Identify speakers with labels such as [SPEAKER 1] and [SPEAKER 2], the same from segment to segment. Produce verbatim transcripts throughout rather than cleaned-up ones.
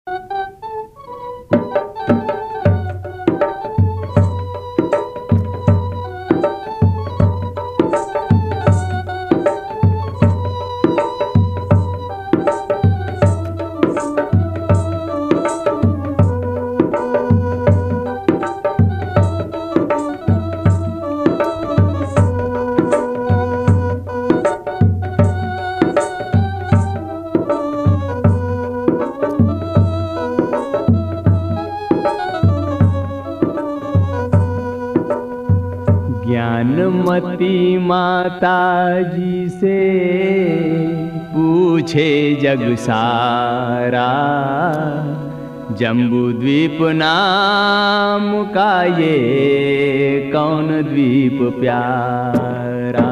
[SPEAKER 1] ज्ञानमती माता जी से पूछे जग सारा, जम्बू द्वीप नाम का ये कौन द्वीप प्यारा।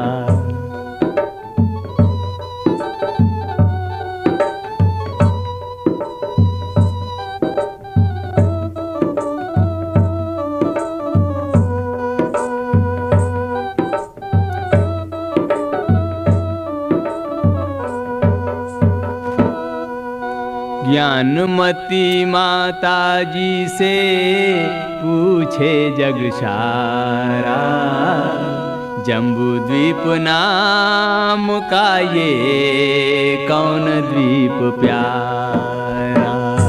[SPEAKER 1] ज्ञानमती माता जी से पूछे जग सारा, जम्बू द्वीप नाम का ये कौन द्वीप प्यारा।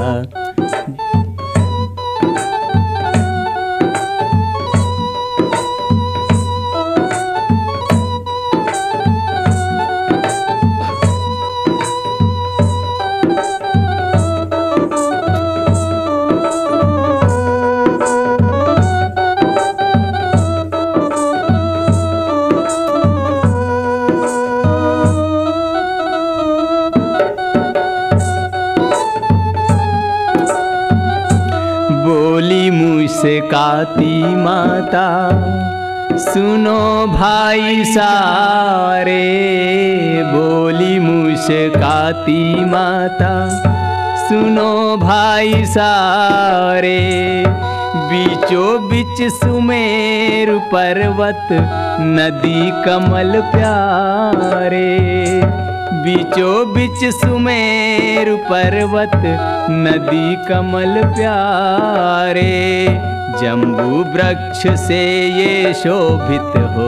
[SPEAKER 1] बोली मुझसे काती माता, सुनो भाई सारे। बोली मुझसे काती माता, सुनो भाई सारे। बीचों बीच सुमेरु पर्वत, नदी कमल प्यारे। बीचों बीच सुमेरु पर्वत, नदी कमल प्यारे। जम्बू वृक्ष से ये शोभित हो,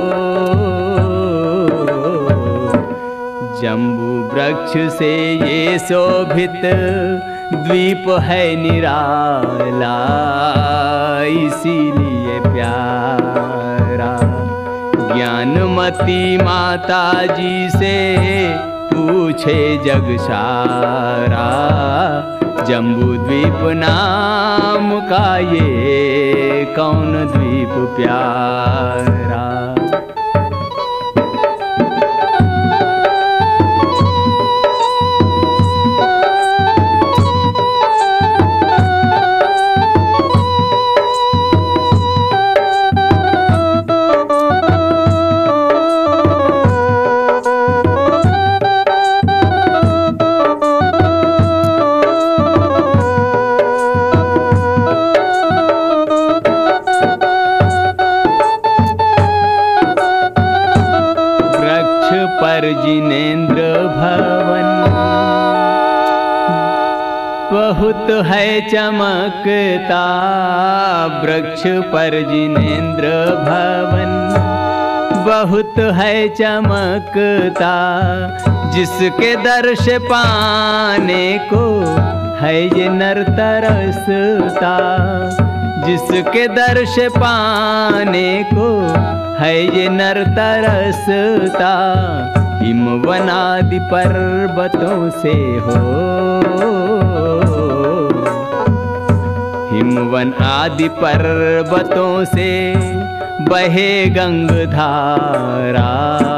[SPEAKER 1] जम्बू वृक्ष से ये शोभित द्वीप है निराला, इसीलिए प्यारा। ज्ञानमती माता जी से पूछे जग सारा, जम्बू द्वीप नाम का ये कौन द्वीप प्यारा। पर जिनेंद्र भवन बहुत है चमकता। वृक्ष पर जिनेंद्र भवन बहुत है चमकता। जिसके दर्श पाने को है ये नर तरसता। जिसके दर्श पाने को है ये नर तरसता। हिमवनादि पर्वतों से हो, हिमवन आदि पर्वतों से बहे गंगधारा,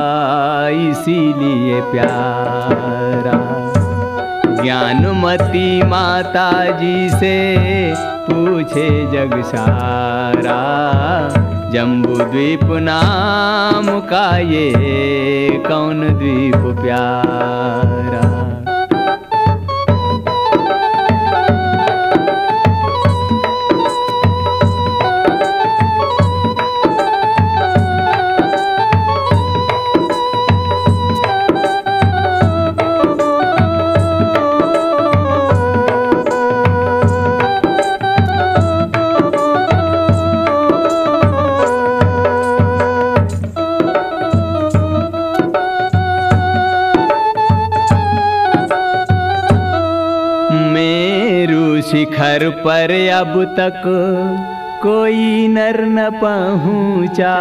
[SPEAKER 1] इसीलिए प्यारा। ज्ञानमती माता जी से पूछे जग सारा, जम्बू द्वीप नाम का ये कौन द्वीप प्यारा। शिखर पर अब तक कोई नर न पहुँचा,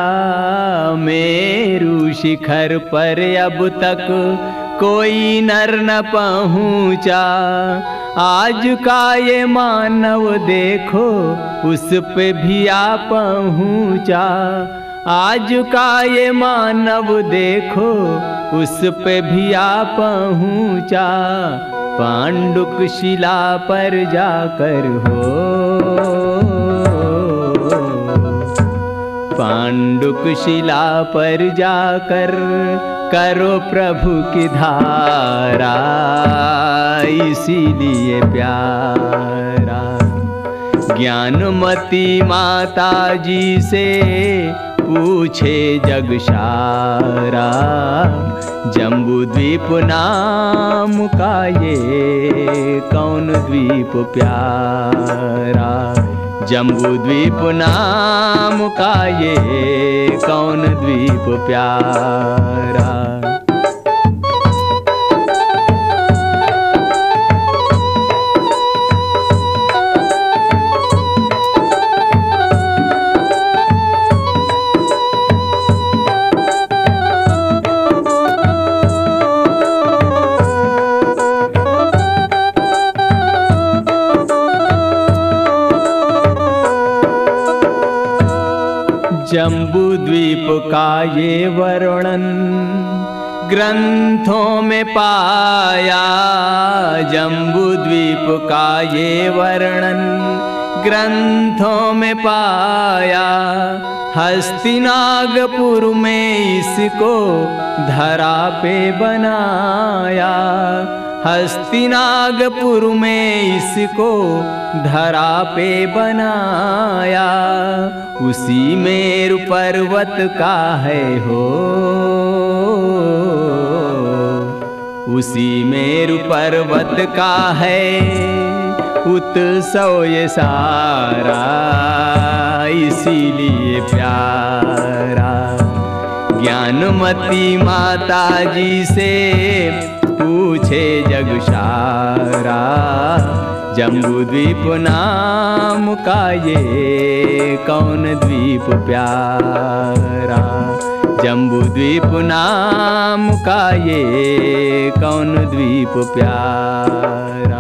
[SPEAKER 1] मेरु शिखर पर अब तक कोई नर न पहुँचा। आज का ये मानव देखो उस पे भी आ पहुँचा, आज का ये मानव देखो उस पे भी आ पहुँचा। पांडुक शिला पर जाकर हो, पांडुक शिला पर जाकर करो प्रभु की धारा, इसीलिए प्यारा। ज्ञानमती माता जी से पूछे जग सारा, जम्बू द्वीप नाम का ये कौन द्वीप प्यारा, जम्बू द्वीप नाम का ये कौन द्वीप प्यारा। जम्बू द्वीप का ये वर्णन ग्रंथों में पाया, जम्बू द्वीप का ये वर्णन ग्रंथों में पाया। हस्तिनागपुर में इसको धरा पे बनाया, हस्तिनागपुर में इसको धरा पे बनाया। उसी मेरु पर्वत का है हो, उसी मेरु पर्वत का है उत्सव ये सारा, इसीलिए प्यारा। ज्ञानमती माता जी से पूछे जग सारा, जम्बू द्वीप नाम का ये कौन द्वीप प्यारा, जम्बू द्वीप नाम का ये कौन द्वीप प्यारा।